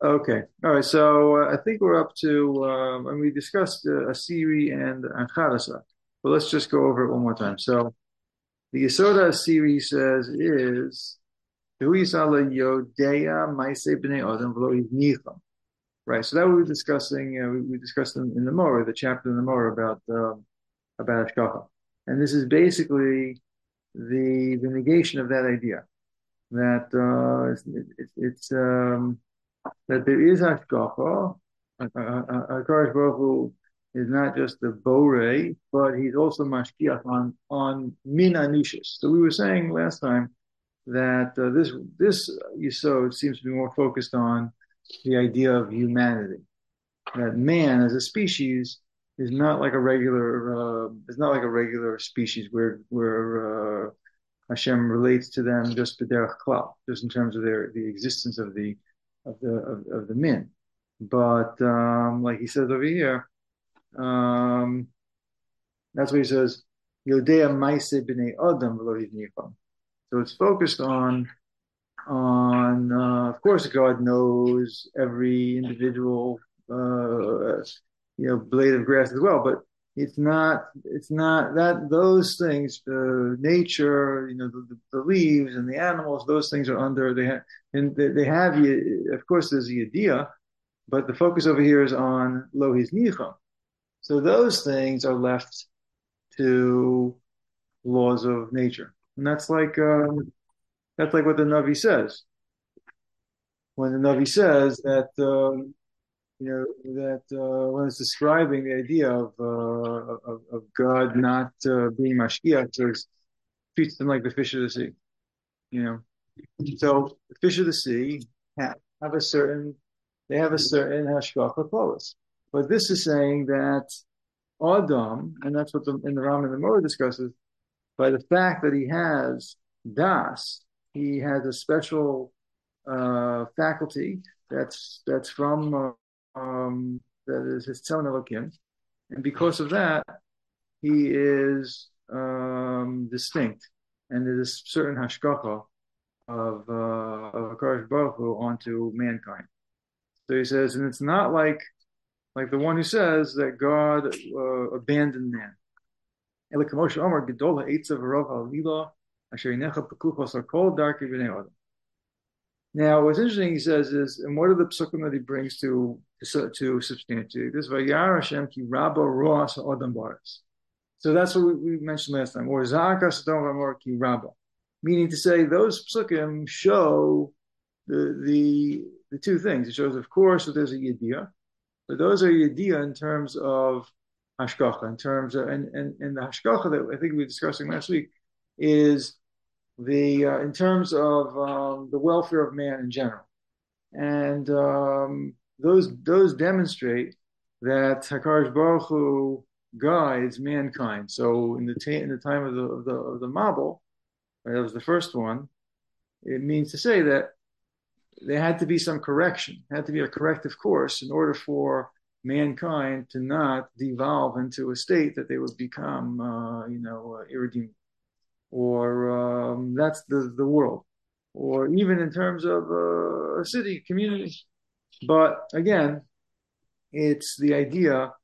Okay. All right. So I think we're up to, and we discussed Asiri and Chadasa, but let's just go over it one more time. So the Yesoda Asiri says is, "Hu yisala yodea maise b'nei adam v'lo yivnicham." Right. So that we were discussing. We discussed in the Morah, the chapter in the Morah about Hashkafa, and this is basically the negation of that idea that it's that there is Hashgacha. HaKadosh Baruch Hu is not just the Borei, but he's also Mashkiach on Min Anushis. So we were saying last time that this Yisod seems to be more focused on the idea of humanity. That man as a species is not like a regular species where Hashem relates to them just b'derech klal, just in terms of the existence of the min. But like he says over here, um, that's what he says. Yodea maise b'nei adam v'lo yivnicham. So it's focused on of course God knows every individual blade of grass as well, but it's not that those things, nature, the leaves and the animals, those things are under they have, of course there's the idea, but the focus over here is on lo hiznicha. So those things are left to laws of nature, and that's like what the Navi says when the Navi says that when it's describing the idea of God not being mashkiach, so it treats them like the fish of the sea. You know, so the fish of the sea have a certain hashgacha klolus, but this is saying that Adam, and that's what in the Ram and the Morah discusses, by the fact that he has das, he has a special faculty that's from that is his tzon elokim, and because of that, he is distinct, and there is certain hashgacha of Hakadosh Baruch Hu onto mankind. So he says, and it's not like the one who says that God abandoned man. Now, what's interesting, he says, is, and what are the psukim that he brings to substantiate this? Vayar Hashem ki rabba roas ha'adam baris. So that's what we mentioned last time. Or zakas adom v'amor ki rabba, meaning to say those psukim show the two things. It shows, of course, that there's a yediyah, but those are yediyah in terms of hashgacha, in terms of and the hashgacha that I think we were discussing last week is in terms of the welfare of man in general, and those demonstrate that Hakadosh Baruch Hu guides mankind. So in the time of the Mabul, right, that was the first one. It means to say that there had to be some correction, had to be a corrective course in order for mankind to not devolve into a state that they would become, irredeemable. Or that's the world, or even in terms of a city, community. But again, it's the idea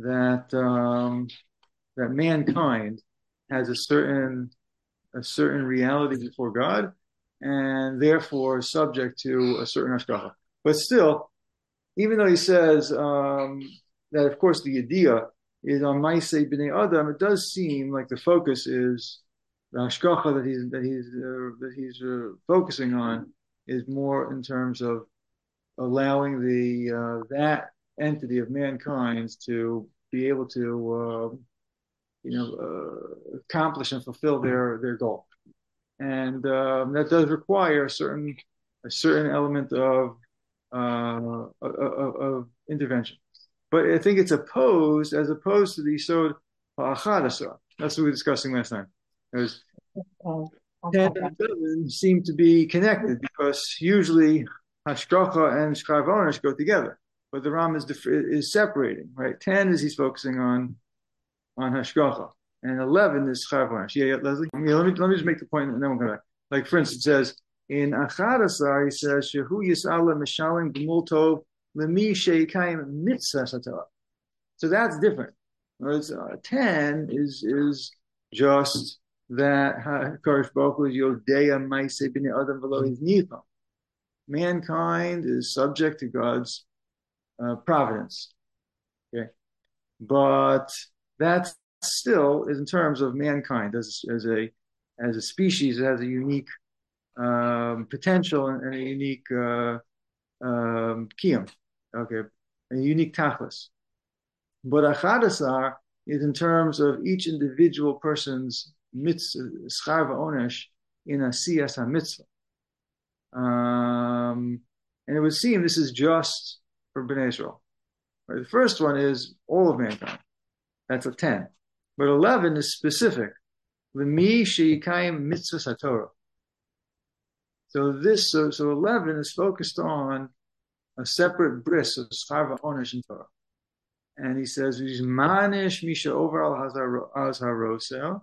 that mankind has a certain reality before God, and therefore subject to a certain hashgacha. But still, even though he says that, of course, the idea is on Maaseh B'nei Adam, it does seem like the focus is the hashgacha that he's focusing on is more in terms of allowing that entity of mankind to be able to accomplish and fulfill their goal, and that does require a certain element of intervention. But I think it's as opposed to the Yisod Ha'achadasah. That's what we were discussing last time. There's 10 and 7 seem to be connected because usually Hashgacha and Shchar V'Onesh go together, but the Ram is separating. Right, 10 is he's focusing on Hashgacha, and 11 is Shchar V'Onesh. Yeah, Leslie. Let me just make the point, and then we'll come back. Like for instance, it says In Achadasar, he says, Shehu Yisala Mishalim Gmul Tov Lemi Sheikayim Mitzvah Satorah. So that's different. Whereas 10 is just that Hakadosh Baruch Hu is Yodeya Maaseh Bnei Adam V'lo Hiznicham. Mankind is subject to God's providence. Okay, but that still is in terms of mankind as a species. It has a unique potential and a unique kiyum. Okay, a unique tachlis. But achadasar is in terms of each individual person's mitzvah, schar v'onesh in a siyas ha-mitzvah. And it would seem this is just for Bnei Israel. Right? The first one is all of mankind. That's a 10. But 11 is specific. L'mi she'yikayim mitzvahs haTorah. So 11 is focused on a separate bris of schar v'onesh in Torah. And he says, "Manish misha over al azharosel."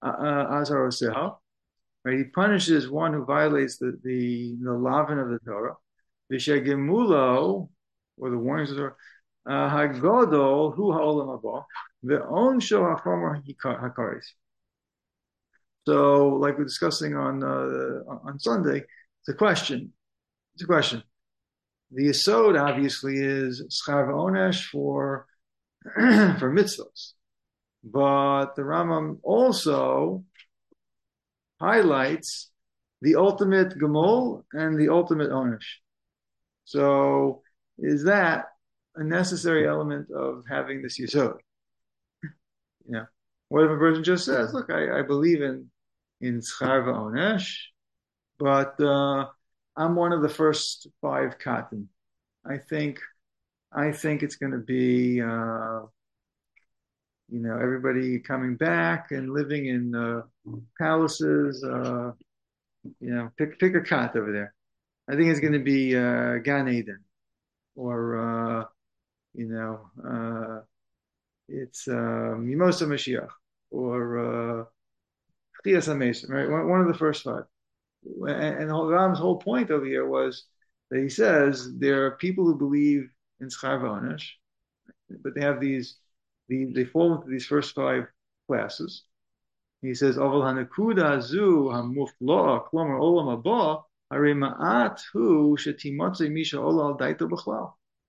Right? He punishes one who violates the lavin of the Torah. V'shegemulo, or the warnings of the Torah, hagodol hu ha'olam haba, ve'onsho hachomer hakaris. So, like we're discussing on Sunday, it's a question. The yesod obviously is schar v'onesh for mitzvahs, but the Rambam also highlights the ultimate gemol and the ultimate onesh. So, is that a necessary element of having this yesod? Yeah. What if a person just says, "Look, I believe in schar v'onesh, but I'm one of the first 5 katan. I think it's going to be, everybody coming back and living in palaces. Pick a kat over there. I think it's going to be Gan Eden, or it's Yemos HaMashiach, or Chiyas HaMesim, right? One of the first 5. And Ram's whole point over here was that he says there are people who believe in schar v'onesh, but they have they fall into these first 5 classes. He says, "Aval hanakuda zu hamufla klomer olam haba harei ma'at hu shetimotze misha ola al daito b'chlal."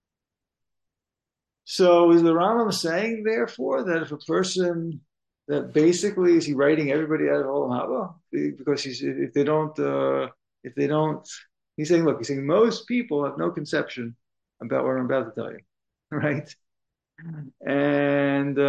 So is the Rambam saying, therefore, that if a person, that basically is he writing everybody out of olam haba because he's saying, look, most people have no conception about what I'm about to tell you, right? And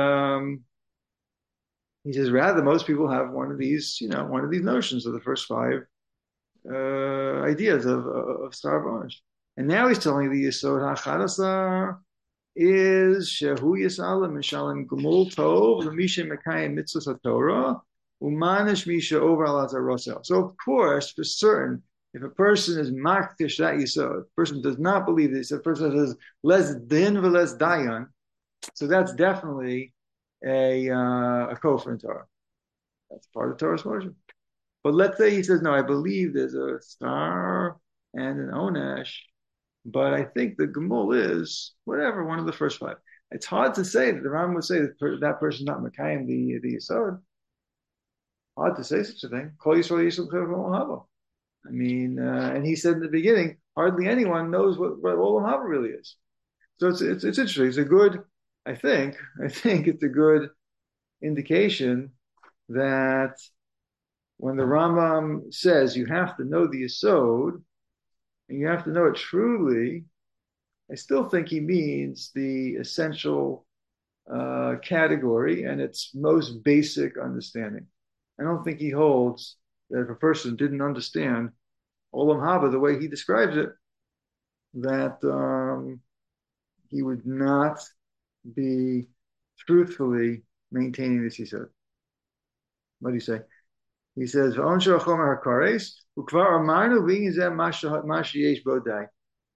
he says, rather, most people have one of these notions of the first 5 ideas of schar v'onesh. And now he's telling the Yesod HaChadasar is Shehu Yisala Mishalim Gumul Tov L'Misha Mekayim Mitzvahs HaTorah Umanish Misha Over Al Azarosel. So of course, for certain, if a person is makdish that Yesod, a person does not believe this, a person says les din v'les dayan, so that's definitely a kofar in Torah. That's part of Torah's worship. But let's say he says, no, I believe there's a star and an onesh, but I think the gemul is whatever, one of the first 5. It's hard to say that the Rambam would say that person's not Mekayim the Yesod. Hard to say such a thing. Kol Yisrael Yisrael Olam Haba. I mean, and he said in the beginning, hardly anyone knows what Olam Haba really is. So it's interesting. It's a good, I think it's a good indication that when the Rambam says you have to know the Yesod, and you have to know it truly, I still think he means the essential category and its most basic understanding. I don't think he holds that if a person didn't understand Olam Haba the way he describes it, that he would not be truthfully maintaining this Yesod. What do you say? He says, "V'onsho chomer hakares ukvar amarnu v'yizeh mashi yesh bodai."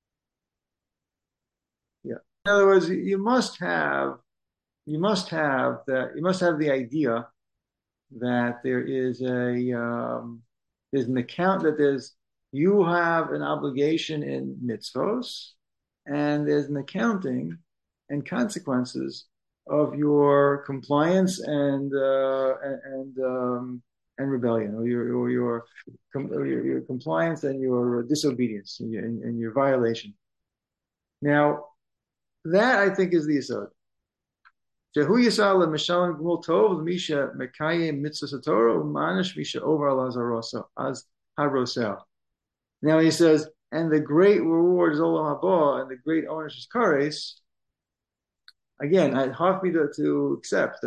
Yeah. In other words, you must have the idea that there's an account that there's you have an obligation in mitzvos, and there's an accounting and consequences of your compliance and rebellion, or your compliance and your disobedience and your violation. Now, that I think is the yesod. Shehu yisal mishalim gmul tov misha mekayim mitzvah Torah umanish misha over as harosel. Now he says, and the great reward is olam haba, and the great ownership is kares. Again, it hard me to accept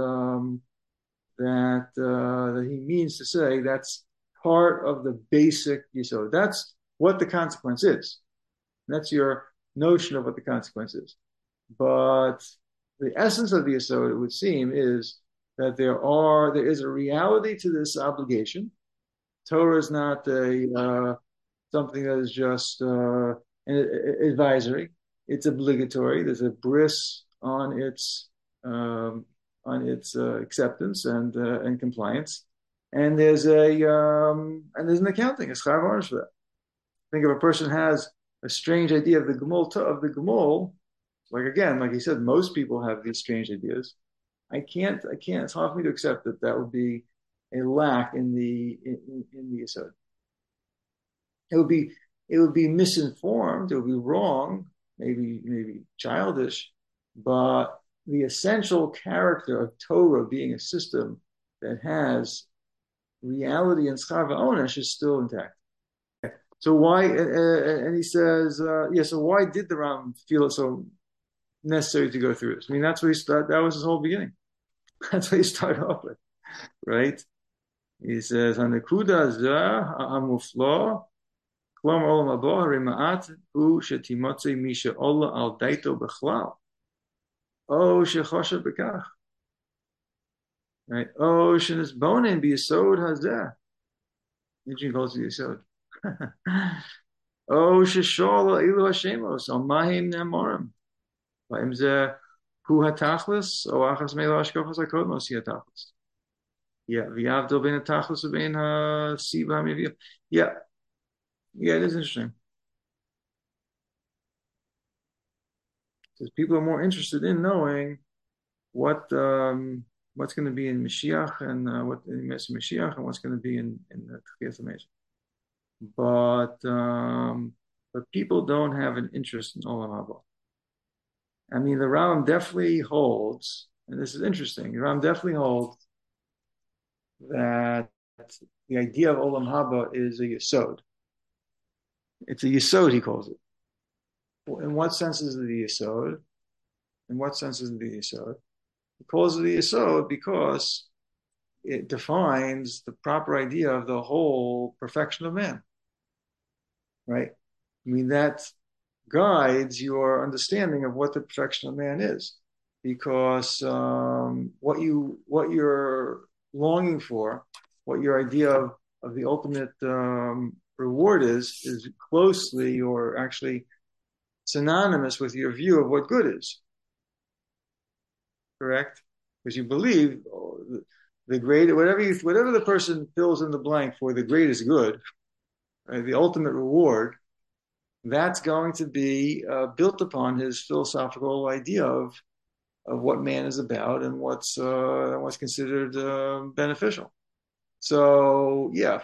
that he means to say that's part of the basic yisod. That's what the consequence is. That's your notion of what the consequence is. But the essence of the yisod, it would seem, is that there is a reality to this obligation. Torah is not something that is just advisory. It's obligatory. There's a bris on its acceptance and compliance, and there's an accounting, a schar varnish for that. I think if a person has a strange idea of the gemol, like he said, most people have these strange ideas. It's hard for me to accept that would be a lack in the yesod. It would be misinformed. It would be wrong, maybe childish, but the essential character of Torah being a system that has reality and schar v'onesh is still intact. So why? And he says, so why did the Ram feel it so necessary to go through this? I mean, that's what he started. That was his whole beginning. That's what he started off with, right? He says, "Hanekuda zeh ha'amuflo, klom olam haba harima'at hu shetimotze misha ola al daito bechlal, o shechosha bekach, right? O shenisbonen biyesod hazeh." He calls it yesod. O sheshola ilu hashemos al mahim ne'amorim. Va'im zeh hu hatachlis o achas meilo hashkofas hakod mosi hatachlis. Yeah, v'yavdil bein hatachlis u'bein hasiva hamivil. Yeah, it is interesting. Because people are more interested in knowing what's going to be in Mashiach and what in Mashiach and what's going to be in the Tchiyas HaMesh. But people don't have an interest in Olam Haba. I mean, the Rambam definitely holds, and this is interesting. The Rambam definitely holds that the idea of Olam Haba is a yesod. It's a yesod, he calls it. In what sense is it the yesod? In what sense is it the yesod? He calls it the yesod because it defines the proper idea of the whole perfection of man. Right? I mean, that guides your understanding of what the perfection of man is. Because what you're longing for, what your idea of the ultimate reward is closely or actually synonymous with your view of what good is. Correct? Because you believe the great, whatever the person fills in the blank for the greatest good, right, the ultimate reward, that's going to be built upon his philosophical idea of what man is about and what's considered beneficial. So yeah,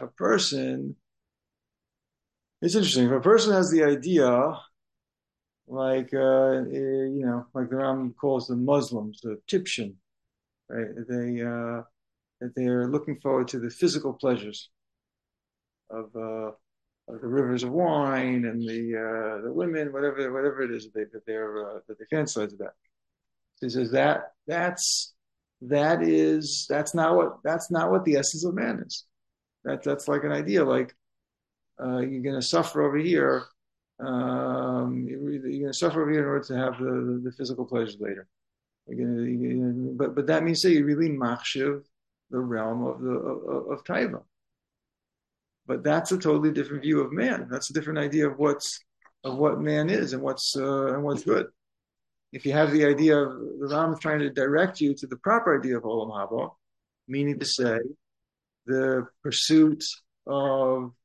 it's interesting. If a person has the idea, like like the Ram calls the Muslims, the Tibshin, right? That they're looking forward to the physical pleasures of the rivers of wine and the women, whatever it is that they fantasize about. So he says that's not what the essence of man is. That's like an idea, like you're going to suffer over here. You're going to suffer over here in order to have the physical pleasures later. But that means that you really machshiv the realm of taiva. But that's a totally different view of man. That's a different idea of what man is and what's good. If you have the idea of the Ram trying to direct you to the proper idea of Olam Haba, meaning to say the pursuit of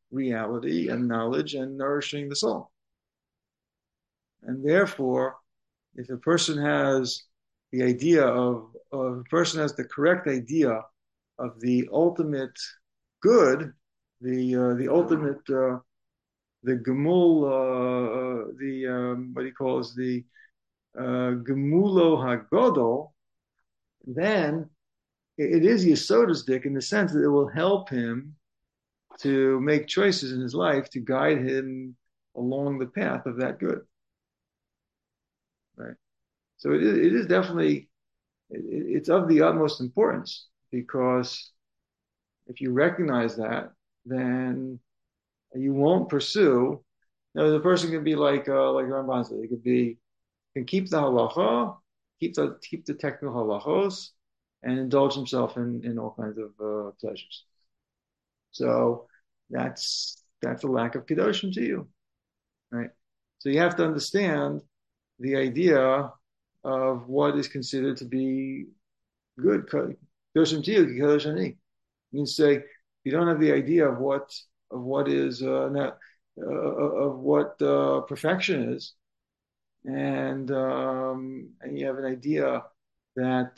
reality and knowledge and nourishing the soul. And therefore, if a person has the idea of a person has the correct idea of the ultimate good, the ultimate the gemul, the what he calls the gemulo hagodol, then it is yesodistic in the sense that it will help him to make choices in his life to guide him along the path of that good. Right. So it is definitely it's of the utmost importance because if you recognize that, then you won't pursue. Now, the person can be like Ramban said, he could be can keep the halacha, keep the technical halachos, and indulge himself in all kinds of pleasures. So that's a lack of kedoshim to you, right? So you have to understand the idea of what is considered to be good. Kedoshim to you, kedoshim ani. Means say you don't have the idea of what is of what perfection is, and you have an idea that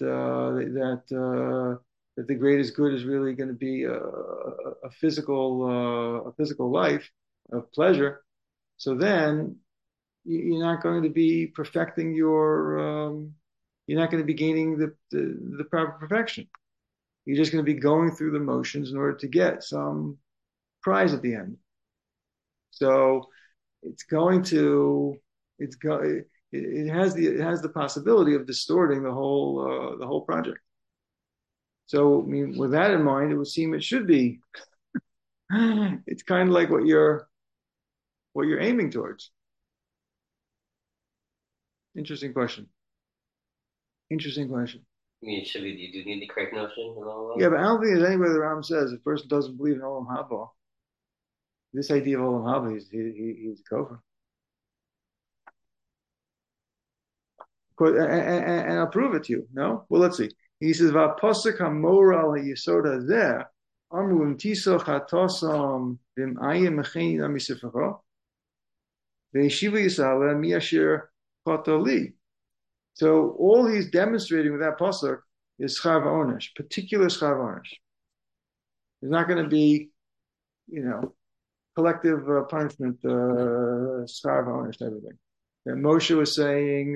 that the greatest good is really going to be a physical life of pleasure. So then you're not going to be perfecting you're not going to be gaining the proper perfection. You're just going to be going through the motions in order to get some prize at the end. So it's going to it has the possibility of distorting the whole project. So I mean, with that in mind, it would seem it should be. It's kind of like what you're aiming towards. Interesting question. Interesting question. I mean, should we? You do need the correct notion and all that. Yeah, but I don't think there's anywhere the Ram says if a person doesn't believe in Olam Haba, this idea of Olam Haba, he's a kofar. And I'll prove it to you. No? Well, let's see. He says, "Va'posek hamora al yesod hazeh amru im tisoch hatosam v'im'ayim mecheni namisifach ve'yeshiva yisale miyasher kotoli." So all he's demonstrating with that pasuk is chav onesh, particular chav onesh. There's not going to be, collective punishment, chav onesh, everything. That Moshe was saying,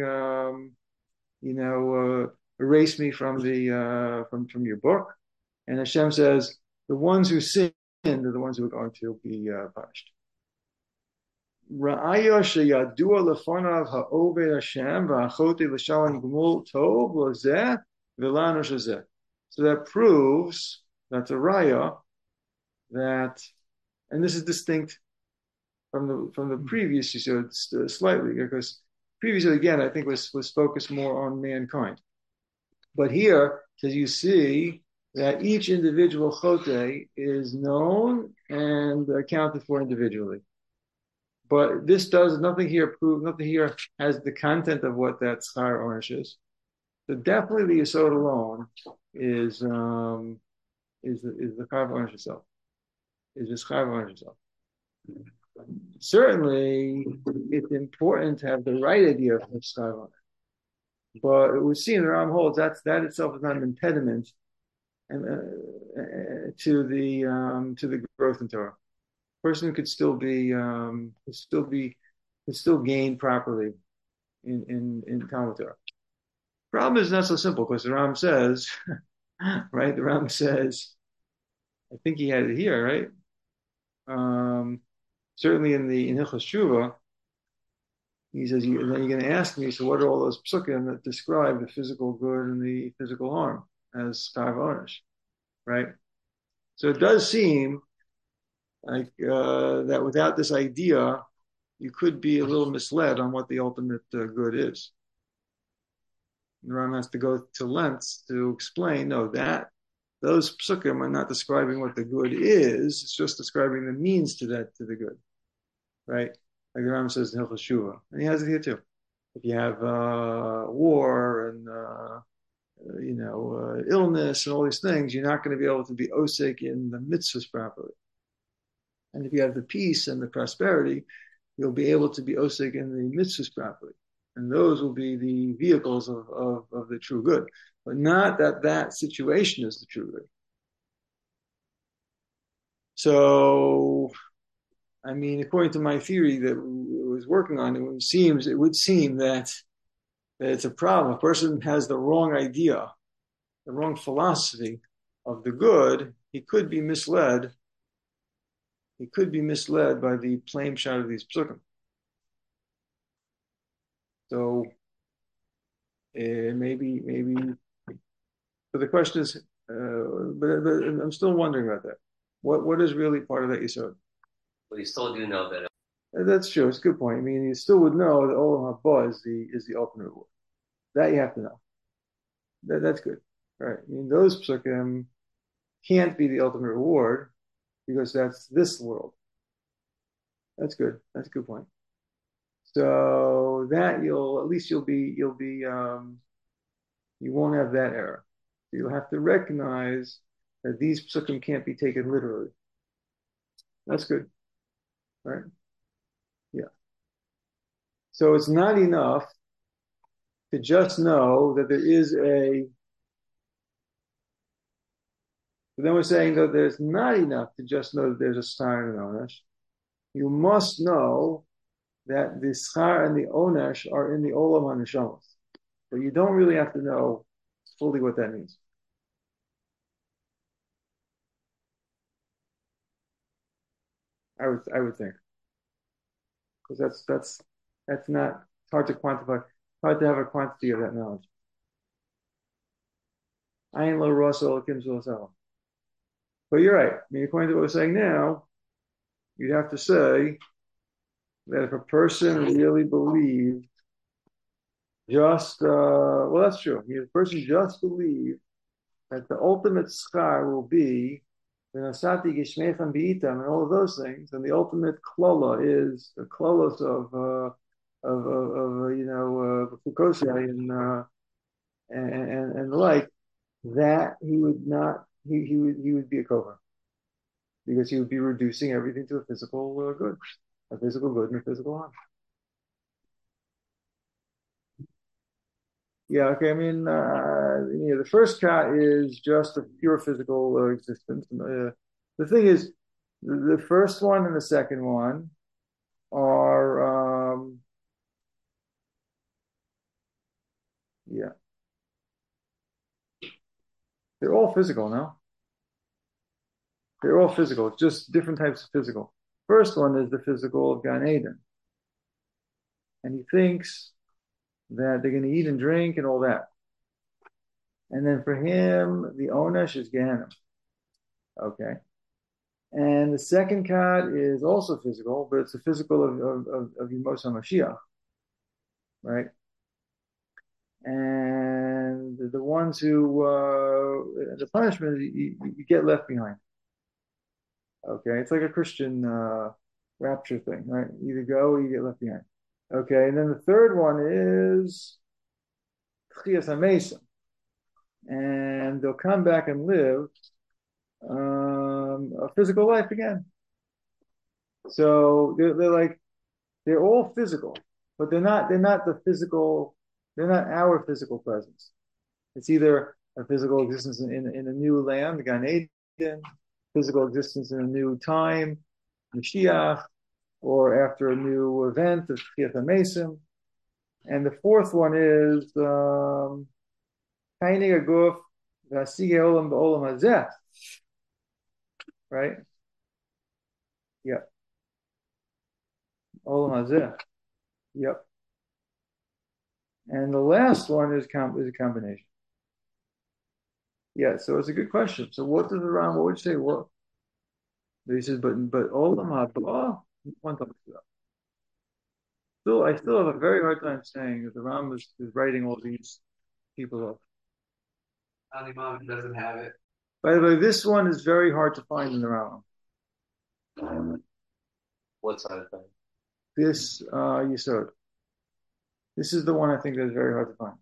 erase me from the from your book, and Hashem says the ones who sinned are the ones who are going to be punished. Ra'aya sheyadua lefonav ha'oved Hashem va'achote l'shalom gmul tov lozeh v'lanu shazeh. So that proves that's a raya that, and this is distinct from the previous episode slightly because previously again I think was focused more on mankind, but here says you see that each individual chote is known and accounted for individually. But this does nothing here has the content of what that schar onesh is. So definitely the yesod alone is the schar onesh itself. Is the schar onesh itself. Certainly, it's important to have the right idea of schar onesh. But we see in the Ram holds that itself is not an impediment and to the growth in Torah. Person could still gain properly in Talmud Torah. Problem is not so simple because the Ram says, right? The Ram says, I think he had it here, right? Certainly in Hilchos Shuvah, he says, then you're going to ask me, so what are all those psukim that describe the physical good and the physical harm as chav onesh, right? So it does seem like that without this idea, you could be a little misled on what the ultimate good is. The Ram has to go to lengths to explain, no, that those psukim are not describing what the good is, it's just describing the means to the good, right? Like the Ram says in Hilchos Shuvah, and he has it here too. If you have war and illness and all these things, you're not going to be able to be osek in the mitzvahs properly. And if you have the peace and the prosperity, you'll be able to be osig in the mitzvahs properly. And those will be the vehicles of the true good. But not that situation is the true good. So, I mean, according to my theory that I was working on, it would seem that it's a problem. A person has the wrong idea, the wrong philosophy of the good. He could be misled. He could be misled by the plain shot of these psukim. So maybe. But the question is, but I'm still wondering about that. What is really part of that yesod? Well, you still do know that. That's true. It's a good point. I mean, you still would know that Olam Haba is the ultimate reward. That you have to know. That's good. All right. I mean, those psukim can't be the ultimate reward because that's this world. That's good. That's a good point. So that you won't have that error. You'll have to recognize that these psukim can't be taken literally. That's good. Right? Yeah. So it's not enough to just know that there is but then we're saying that there's not enough to just know that there's a star and an onesh. You must know that the schar and the onesh are in the olam haneshamos. But you don't really have to know fully what that means. I would think, because that's not, it's hard to quantify. It's hard to have a quantity of that knowledge. Ayin lo rasa elokim zeh. But you're right. I mean, according to what we're saying now, you'd have to say that if a person really believed well, that's true. If a person just believed that the ultimate schar will be v'nasati gishmechem b'itam and all of those things, and the ultimate klola is the klolos of Fukosai and the like, that he would not he would be a kohen because he would be reducing everything to a physical good and a physical harm. Yeah, okay. I mean, the first cat is just a pure physical existence. The thing is, the first one and the second one are, they're all physical now. They're all physical. It's just different types of physical. First one is the physical of Gan Eden. And he thinks that they're going to eat and drink and all that. And then for him, the Onesh is Gehenna. Okay. And the second kat is also physical, but it's the physical of Yemos HaMashiach. Right? And the ones who, the punishment, you get left behind. Okay. It's like a Christian rapture thing, right? You either go or you get left behind. Okay. And then the third one is Chiyas HaMesim. And they'll come back and live a physical life again. So they're all physical, but they're not the physical, they're not our physical presence. It's either a physical existence in a new land, the Gan Eden, physical existence in a new time, Mashiach, or after a new event of Chiyas HaMesim. And the fourth one is Tainig Aguf V'Hasige Olam B'Olam Hazeh. Right? Yep. Olam Hazeh. Yep. And the last one is a combination. Yeah, so it's a good question. So what does the Ram, what would you say? What? He says, but Olam Haba, one talks about. I still have a very hard time saying that the Ram is writing all these people up. Imam doesn't have it. By the way, this one is very hard to find in the Ram. What side of thing? This Yesod. This is the one I think that's very hard to find.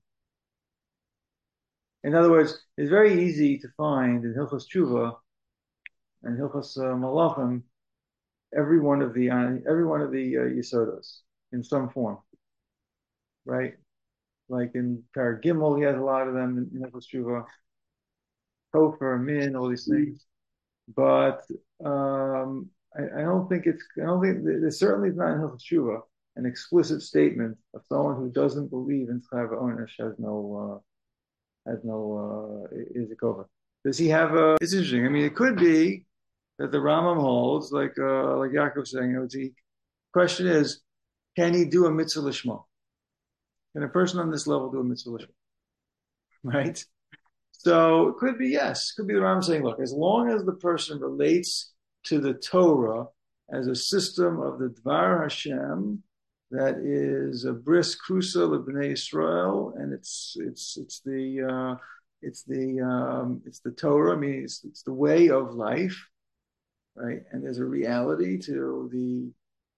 In other words, it's very easy to find in Hilchos Tshuva and Hilchos Malachim every one of the Yisodos in some form, right? Like in Paragimel, he has a lot of them in Hilchos Tshuva, Kofer, Min, all these things. But I don't think there's certainly not in Hilchos Tshuva an explicit statement of someone who doesn't believe in Chayv Onesh has no Izikova. Does he have a? It's interesting. I mean, it could be that the Rambam holds, like Yaakov saying, the question is, can he do a mitzvah lishma? Can a person on this level do a mitzvah lishma? Right? So it could be yes. It could be the Rambam saying, look, as long as the person relates to the Torah as a system of the Dvar Hashem that is a bris krusa l'bnei Yisrael, and it's the Torah. I mean, it's the way of life, right? And there's a reality to the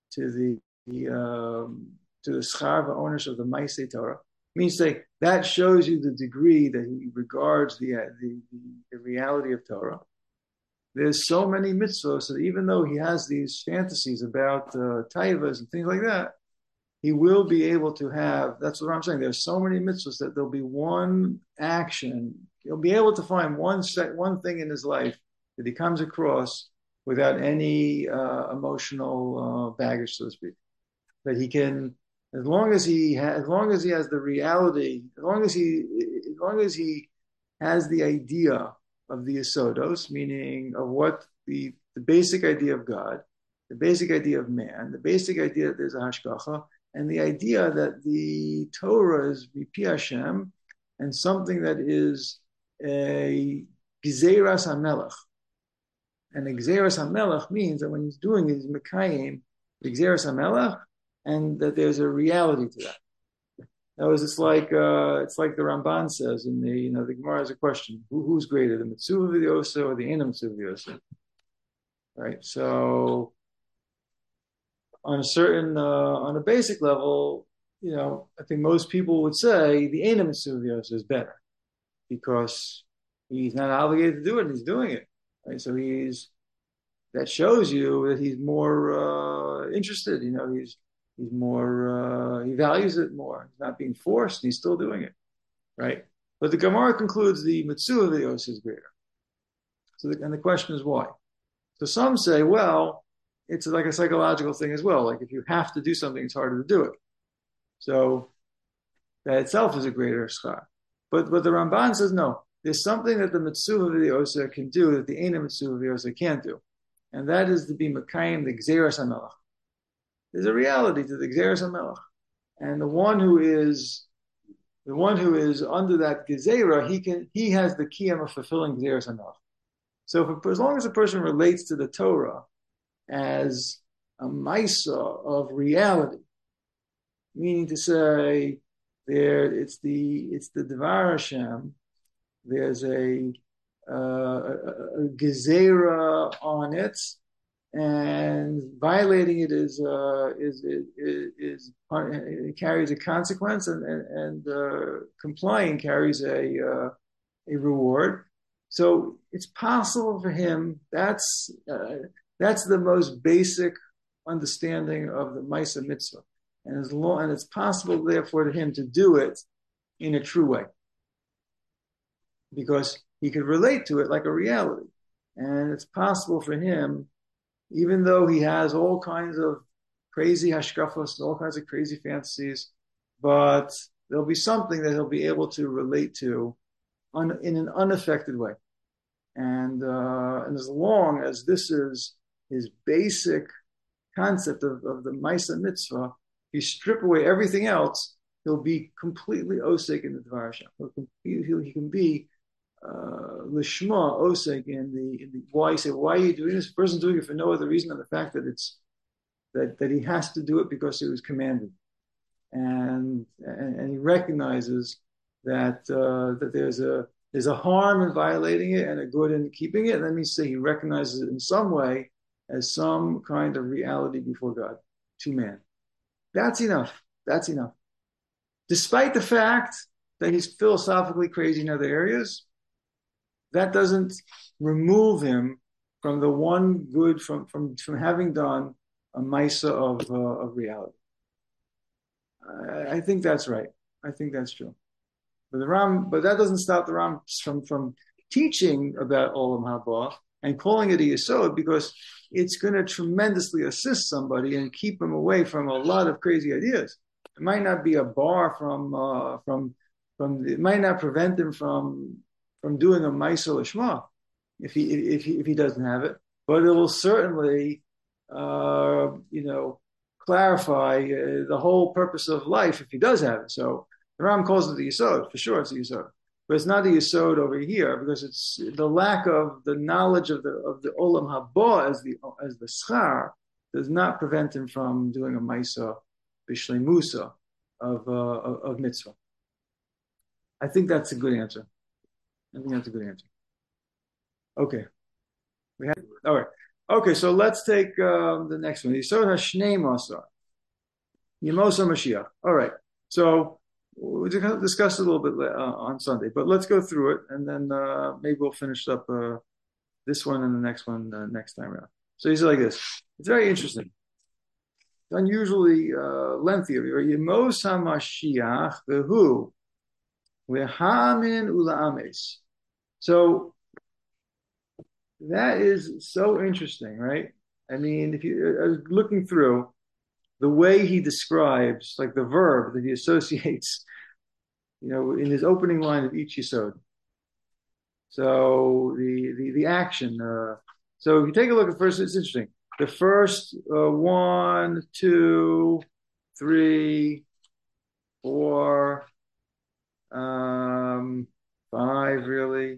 schar v'onesh of the Maaseh Torah. Means that shows you the degree that he regards the reality of Torah. There's so many mitzvahs that even though he has these fantasies about taivas and things like that, he will be able to have. That's what I'm saying. There's so many mitzvahs that there'll be one action. He'll be able to find one thing in his life that he comes across without any emotional baggage, so to speak. That he can. As long as he has the reality, as long as he has the idea of the Yisodos, meaning of what the basic idea of God, the basic idea of man, the basic idea that there's a hashgacha, and the idea that the Torah is Mipi Hashem, and something that is a Gzeras HaMelech. And a Gzeras HaMelech means that when he's doing it, he's Mekayim, the Gzeras HaMelech, and that there's a reality to that. It's like the Ramban says in the Gemara has a question: who's greater, the Mitzvah V'Yosa or the Eina Mitzvah V'Yosa? Right. So, on a basic level, I think most people would say the Eina Mitzvah V'Yosa is better because he's not obligated to do it; and he's doing it. Right. So that shows you that he's more interested. He's more, he values it more. He's not being forced, and he's still doing it, right? But the Gemara concludes the Mitzvah V'Yosa is greater. And the question is why? So some say, well, it's like a psychological thing as well. Like if you have to do something, it's harder to do it. So that itself is a greater schar. But the Ramban says, no, there's something that the Mitzvah V'Yosa can do that the Eina Mitzvah V'Yosa can't do. And that is to be Mekayim, the Gzeras HaMelech. There's a reality to the Gzeras HaMelech. And the one who is under that Gezerah, he has the kiyam of fulfilling Gzeras HaMelech. So as long as a person relates to the Torah as a maisa of reality, meaning to say it's the Dvar Hashem, there's a Gezerah on it, and violating it it carries a consequence, and complying carries a reward. So it's possible for him. That's the most basic understanding of the Maisa Mitzvah, and it's possible therefore to him to do it in a true way, because he could relate to it like a reality, and it's possible for him. Even though he has all kinds of crazy hashkafos, all kinds of crazy fantasies, but there'll be something that he'll be able to relate to in an unaffected way. And as long as this is his basic concept of the Maisa Mitzvah, if you strip away everything else, he'll be completely osek in the Dvar Hashem. He can be lishma osek in the why. You say, why are you doing this? The person's doing it for no other reason than the fact that it's that he has to do it because it was commanded, and he recognizes that there's a harm in violating it and a good in keeping it. And let me say he recognizes it in some way as some kind of reality before God to man. That's enough. That's enough. Despite the fact that he's philosophically crazy in other areas, that doesn't remove him from the one good from having done a Maisa of reality. I think that's right. I think that's true. But that doesn't stop the Ram from teaching about Olam Haba and calling it a Yesod, because it's going to tremendously assist somebody and keep them away from a lot of crazy ideas. It might not be a bar from it might not prevent him from doing a Maisa Lishma if he doesn't have it, but it will certainly clarify the whole purpose of life if he does have it. So the Ram calls it the Yesod. For sure it's the Yesod. But it's not the Yesod over here, because it's the lack of the knowledge of the Olam Haba as the Schar does not prevent him from doing a Maisa Bishlei Musa of mitzvah. I think that's a good answer. Okay. All right. Okay, so let's take the next one. Yesod Hashnei Masar. Yemosa Mashiach. All right. So we'll discuss it a little bit on Sunday, but let's go through it, and then maybe we'll finish up this one and the next one next time around. So he's like this. It's very interesting. It's unusually lengthy. Yemosa Mashiach v'hu v'hamin ula'ames. So that is so interesting, right? I mean, if you looking through the way he describes, like the verb that he associates, in his opening line of each yesod. So the action. So if you take a look at first, it's interesting. The first 1, 2, 3, 4, 5, really,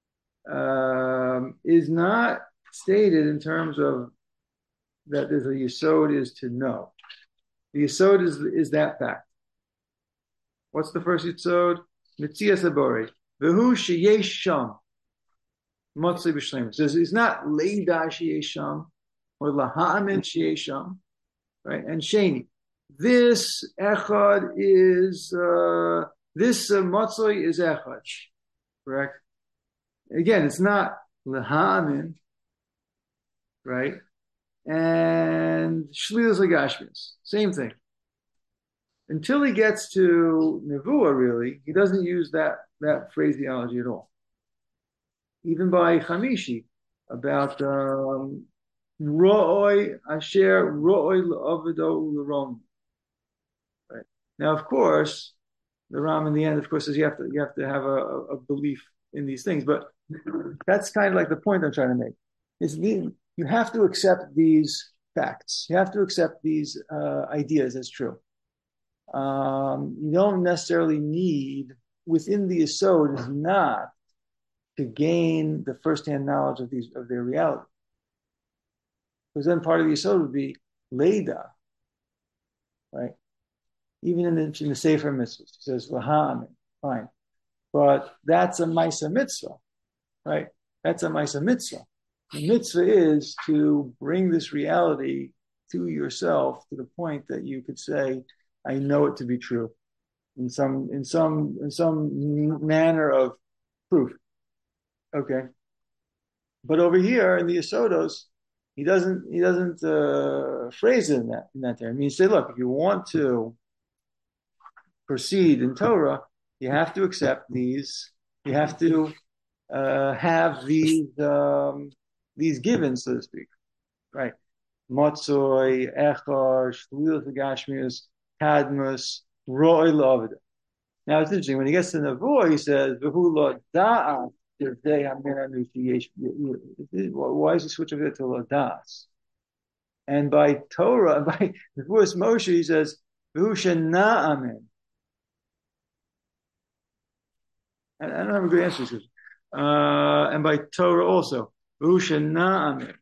is not stated in terms of that there's a yesod is to know. The yesod is that fact. What's the first yesod? Mitzias Abori. V'hu sheyesh sham. Motzei b'shleimus. So it's not leida sheyesh sham or laha'amin sheyesh sham, right? And sheni. This echad is this motzei is echad, correct? Again, it's not laha'amin, right? And shlilus legashmius, same thing. Until he gets to Nevuah, really, he doesn't use that phraseology at all. Even by Chamishi, about Ro'oi Asher Ro'oi L'Ovedo L'Rom. Right. Now, of course, the Ram in the end, of course, says you have to have a belief in these things, but that's kind of like the point I'm trying to make. You have to accept these facts. You have to accept these ideas as true. You don't necessarily need, within the Yesod, is not to gain the first-hand knowledge of their reality. Because then part of the Yesod would be Leida, right? Even in the Sefer Mitzvahs, he says, Lahamin, fine. But that's a Maisa Mitzvah, right? That's a Maisa Mitzvah. The mitzvah is to bring this reality to yourself to the point that you could say, I know it to be true in some manner of proof. Okay. But over here in the Yesodos, he doesn't phrase it in that term. He say, look, if you want to proceed in Torah, you have to accept these, you have to have these givens, so to speak, right? Motzoi, Echar, Shlilut Gashmius, Kadmus, Ro'oi L'Avida. Now it's interesting, when he gets to Nevuah, he says, V'hu lo da'at, why is he switching it to lo da'as? And by Torah, by Nevuah's Moshe, he says, V'hu shena'amin. I don't have a good answer to this. And by Torah also, V'hu shena'amin.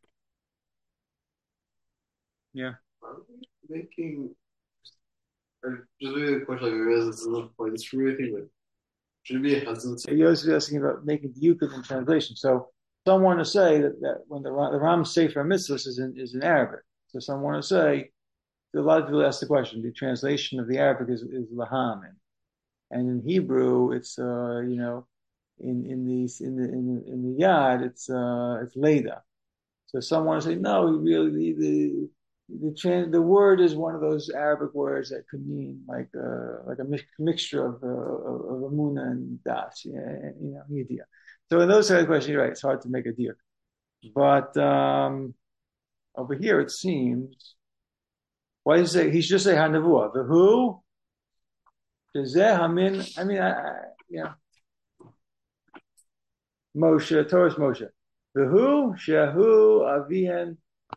Yeah. Making just really a question like this is another point. It's really thing like should be a hesitant. Yosef is asking about making diukim in translation. So some want to say that when the Ram Sefer Mitzvahs is in Arabic. So some want to say, a lot of people ask the question, the translation of the Arabic is laham, and in Hebrew it's in the yad it's leda. So some want to say, no, really, the word is one of those Arabic words that could mean like a mixture of Amuna and Das, idea. So in those kind of questions, you're right, it's hard to make a deal. But over here, it seems, why does he say, he should just say Hanavua, the who, I mean, Moshe, Torah's Moshe. The who, Shehu, Avian.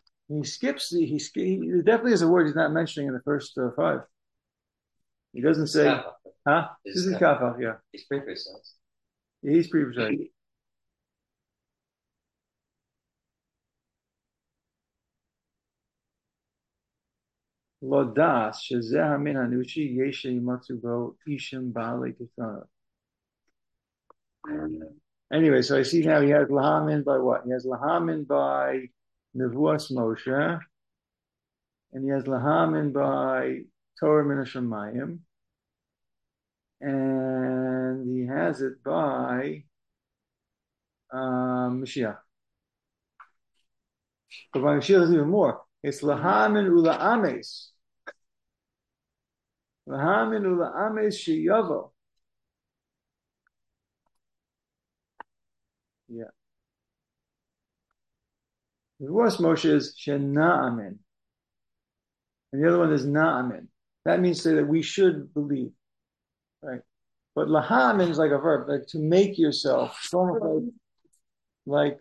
He definitely is a word he's not mentioning in the first five. He doesn't say, Kappa. huh? This is Kafach, yeah. He's pretty precise. He's pretty precise. Lodas, Shezeh Hamin Hanushi, Yeshe Yimatsu Bo, Ishim Baale Kifana. Anyway, so I see now he has Lahamin by what? He has Lahamin by Nevuas Moshe, and he has Lahamin by Torah Min HaShamayim, and he has it by Mashiach. But by Mashiach is even more. It's Lahamin Ula Ames. Lahamin Ula Ames Sheyavo. Yeah. The worst Moshe is Shena'amin. And the other one is Na'amin. That means to say that we should believe. Right. But Lahamin is like a verb, like to make yourself, like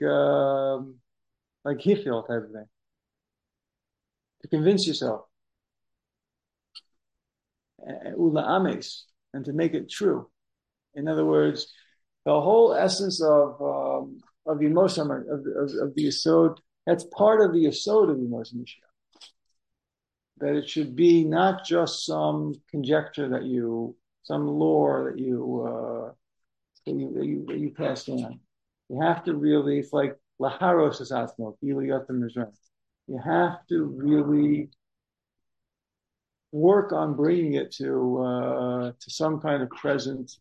Hifil type of thing. To convince yourself. Ula Ames. And to make it true. In other words, the whole essence of the emotion of the Yesod, that's part of the Yesod of the emotion Mashiach. That it should be not just some conjecture some lore that you pass on. You have to really, it's like laharos asatzmo, you have to really work on bringing it to some kind of present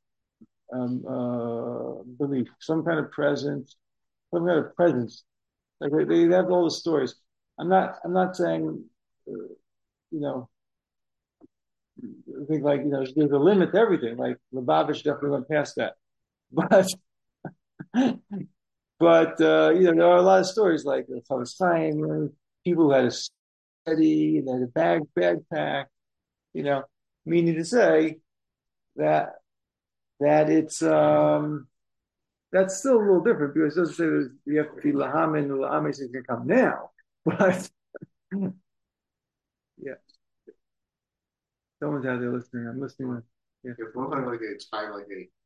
belief, some kind of presence. Like they have all the stories. I'm not saying, I think there's a limit to everything. Like Lubavitch definitely went past that, but there are a lot of stories like the Palestine people who had a study and had a backpack. Meaning to say that it's that's still a little different because it doesn't say that you have to be lahamin or lahamis is going to come now, but yeah. Someone's out there listening. I'm listening. If one time like a time like a